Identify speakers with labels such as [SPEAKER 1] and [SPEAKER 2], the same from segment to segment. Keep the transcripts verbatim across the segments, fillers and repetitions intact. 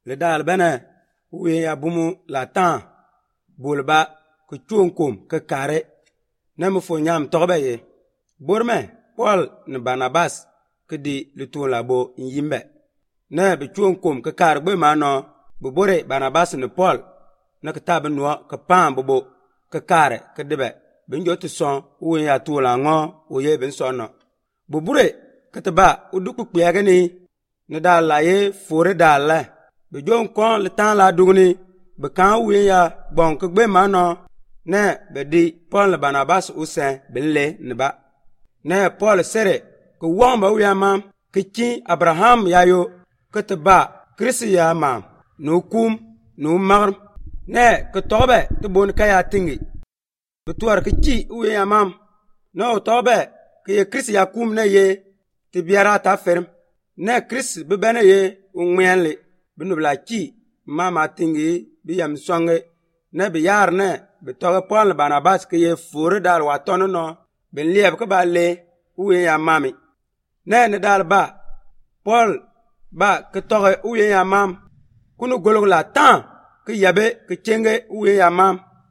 [SPEAKER 1] le dal bana we ya bumu la tan bolba ko chonkom ke kare na mo fo nyam tobe ye borme Paul ne Barnabas ke di le ton labo yimbe na be chonkom ke kar gbe ma no bo bore Barnabas ne Paul na ka tabe no ka pam bobo ke kare ke debe ben jotu son we ya to la ngo o ye ben son no bo bure ke taba uduku kpege ni ne da la ye fore da la be jon kon le tan la dugni be kan we ya bon ke gbe ma no ne be di Paul le Barnabas o sen ben le ne ba ne Paul sere ko wamba we ma ke ki Abraham ya yo ke taba Kristi ya ma no kum no mar ne ke tobe te bon ka ya tingi betuar ke ki we ya mam no tobe ke Kristi ya kum ne ye ti biara ta ferm ne Kristi be bene ye unwenle binubla ki mama tingi bi yam songe ne bi yar ne be toge Paul Barnabas ke ye fure dal wa tono no ben lieb ke ba le we ya mami ne ne dal ba Paul ba ke toge we ya mam kunu golog la tan ke yabe ke chenge we ya mam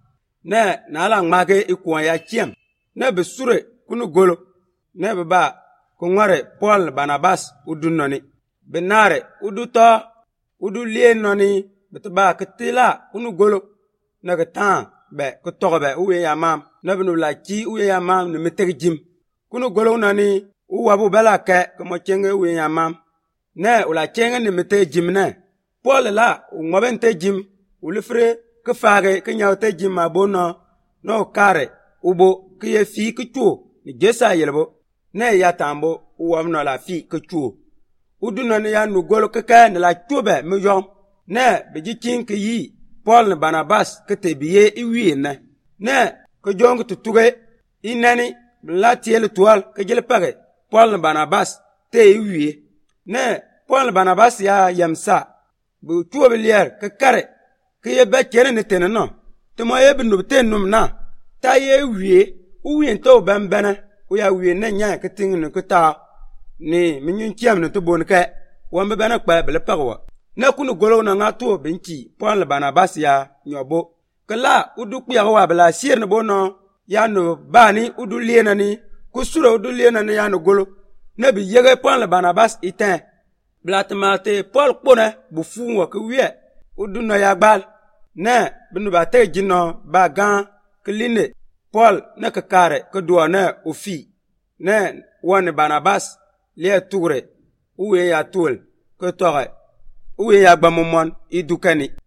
[SPEAKER 1] ne na la ngmage ikwa ya chiem ne be sure kunu golo ne be ba ko ngare Paul Barnabas udunoni benare uduto udu lien noni betba ketila kunu golo na ke tan be ko tobe we ya mam na benu la chi we ya mam ne meteg jim kunu golo noni u wabu bela ke ko mo chenge we ya mam ne ula chenge ne meteg jim ne Paul la u ngoben te jim u lifre ke faage ke nyawte jim ma bono no kare ubo ke ye fi ke tu ni jesa yelbo ne ya tambo u wamno la fi ke tu udu no ne ya nu golo ke ka ne la tube me yom ne be jikin ke yi Paul ne Barnabas ke te biye iwi ne ne ko jong tutuge inani la tiel toal ke jele pare Paul ne Barnabas te iwi ne Paul ne Barnabas ya yamsa bu tuwe lier ke kare ke ye be kere ne tene no te mo ye binu te num na ta ye wie u wi ento ben bene u ya wie ne nya ke tin ne ke ta ni minyun chiam ne to bon ke won be bene kpa bele pagwa na kunu golo na nga to benki Paul Barnabas ya nyobo ke la udu kya wa bela sir ne bono ya no bani udu liena ni kusura udu liena ni ya no golo ne bi yege Paul Barnabas itin blatmate Paul kpone bu fuwa ke wie udu no ya gbal ne binu ba te jino ba gan kline Paul ne ka kare ke do ne ofi ne won Barnabas le toure uwe ya tul ke tore uwe ya gbamomon idukani